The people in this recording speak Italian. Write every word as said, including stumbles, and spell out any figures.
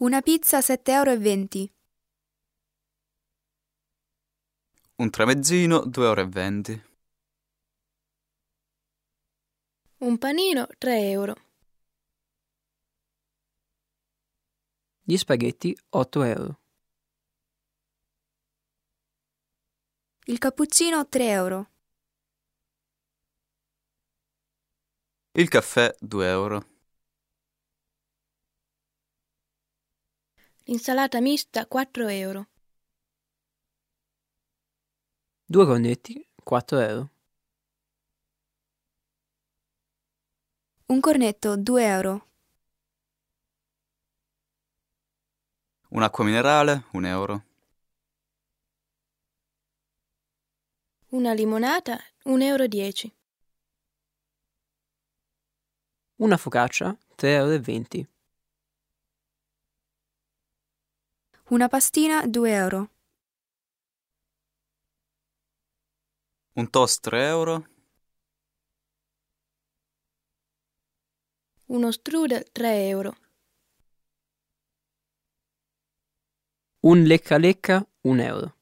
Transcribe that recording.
Una pizza sette euro e venti. Un tramezzino due euro e venti. Un panino tre euro. Gli spaghetti otto euro. Il cappuccino tre euro. Il caffè due euro. L'insalata mista quattro euro. Due cornetti quattro euro. Un cornetto due euro. Un'acqua minerale un euro. Una limonata un euro dieci. Una focaccia tre euro e venti. Una pastina due euro. Un toast tre euro. Uno strudel tre euro. Un lecca lecca un euro.